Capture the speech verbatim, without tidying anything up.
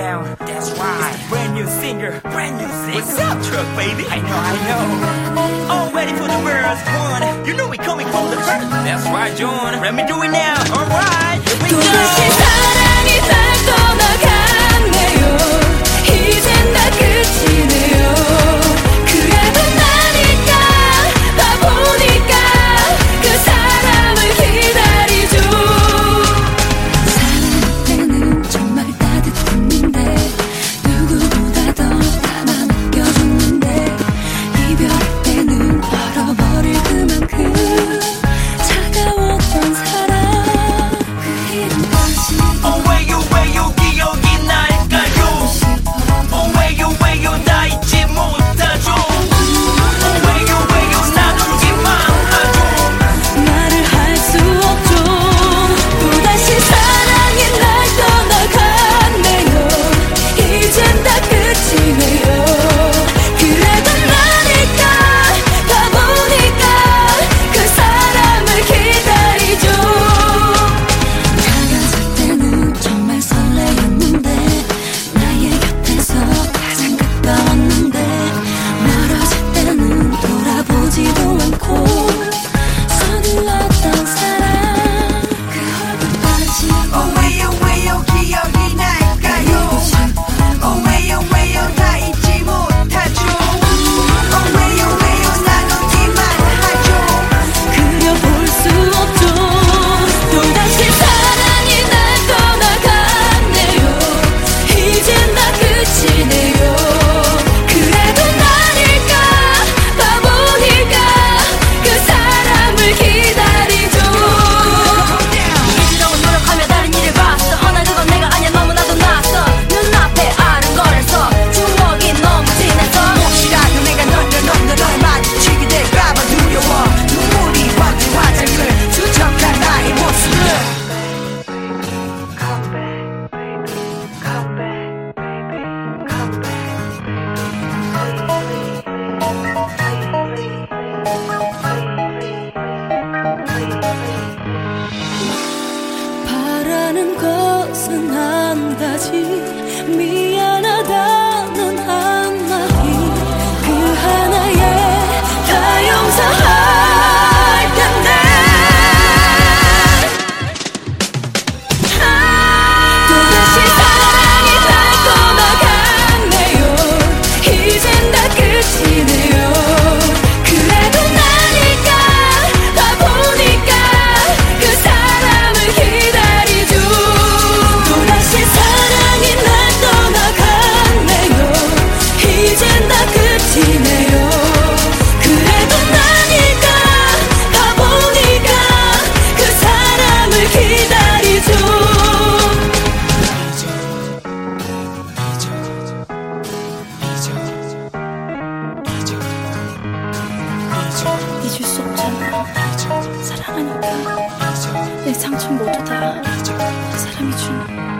down. That's right. It's a brand new singer, brand new singer. What's up, truck baby? I know, I know. All ready for the first one. You know we coming from the first. That's right, John. Let me do it now. All right, here we go. 또다시 사랑이 날 떠나갔네요. 이젠 다 끝이네요. 그래도 나니까 바보니까 그 사람을 기다리죠. 사랑할 때는 정말 따뜻했는데 누구보다 더 나만 느껴줬는데 이별할 때는 얼어버릴 그만큼 차가웠던 사랑 그 이름 다시 Oh, 왜요, 왜요, 기억이 날까요? Oh, 왜요, 왜요, 나 잊지 못하죠? Oh, 왜요, 왜요, 나누기만 하죠? 말을 할 수 없죠. 또다시 사랑이 날 떠나갔네요. 이젠 다 끝이네요. 그래도 나니까 바보니까 그 사람을 기다리죠. 다가설 때는 정말 설레였는데 나의 곁에서 가장 가까웠는데 멀어질 때는 돌아보지도 않고 서둘렀던 사랑 그 얼굴까지 Oh, 왜요, 왜요, 기억이 날까요? Oh, 왜요, 왜요, 다 잊지 못하죠? Oh, 왜요, 왜요, 나누기만 하죠? 그려볼 수 없죠. 또다시 사랑이 날 떠나갔네요. 이젠 다 끝이네요. 그래도 나니까 바보니까 그 사람을 기다리죠. 잊으려고 노력하며 다른 일을 봤어. 허나 그건 내가 아니야 너무나도 낯서 눈앞에 아른거려서 주먹이 너무 진해서 혹시라도 내가 너를 너를 너를 마주치게 될까봐 두려워. 눈물이 번진 화장을 수척한 나의 모습을 바라는 것은 한 가지 미안하다는 한마디 그 하나에 다 용서할 텐데 또다시 사랑이 날 떠나갔네요. 이젠 다 끝이네요. 그래도 나니까 바보니까 그 사람을 기다리죠. 또다시 사랑이 날 떠나갔네요. 이젠 다 끝이네요. 그래도 나니까 바보니까 그 사람을 기다리죠. 잊을 수 없잖아. 사랑하니까 내 상처 모두 다 그 사람이 준